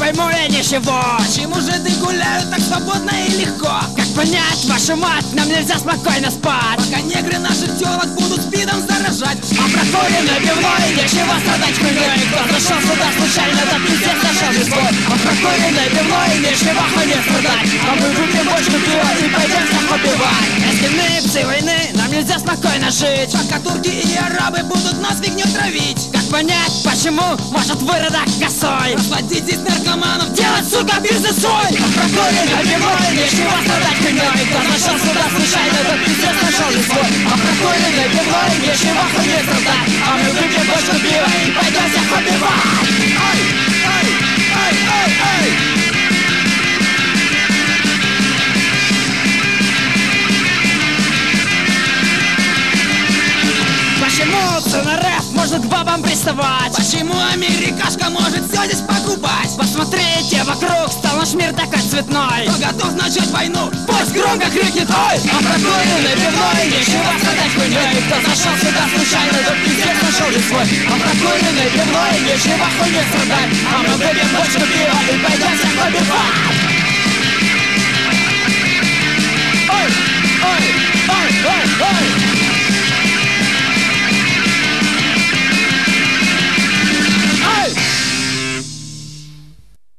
пойму я ничего. Почему же ты гуляют так свободно и легко? Как понять вашу мать, нам нельзя спокойно спать, пока негры наших телок будут спидом заражать. А прокуренной пивной нечего страдать хуйней. Кто зашел сюда случайно, тот пиздец нашел не свой. А прокуренной пивной нечего хуйней страдать, а мы выпьем бочку пива и пойдем всех убивать. Эскины, псы войны, нам нельзя спокойно жить, пока турки и арабы будут нас фигню травить. Как понять, почему может выродок косой разводить здесь наркоманов, делать, сука, бизнесой? А прокуренной пивной нечего страдать хуйней. Кто зашел сюда случайно, тот пиздец нашел не свой. А прокуренной пивной нечего хуйней страдать, а мы выпьем бочку пива и пойдем всех убивать. Ай, ай, ай, ай, ай. Почему цена рэп может к бабам приставать? Почему америкашка может все здесь покупать? Посмотрите вокруг, стал наш мир такой цветной. Кто готов начать войну, пусть громко крикнет ой! А прокуренной пивной нечего страдать хуйней. Кто зашел сюда случайно, тот пиздец нашел не свой. А прокуренной пивной нечего хуйней страдать, а мы выпьем бочку пива и пойдем всех убивать.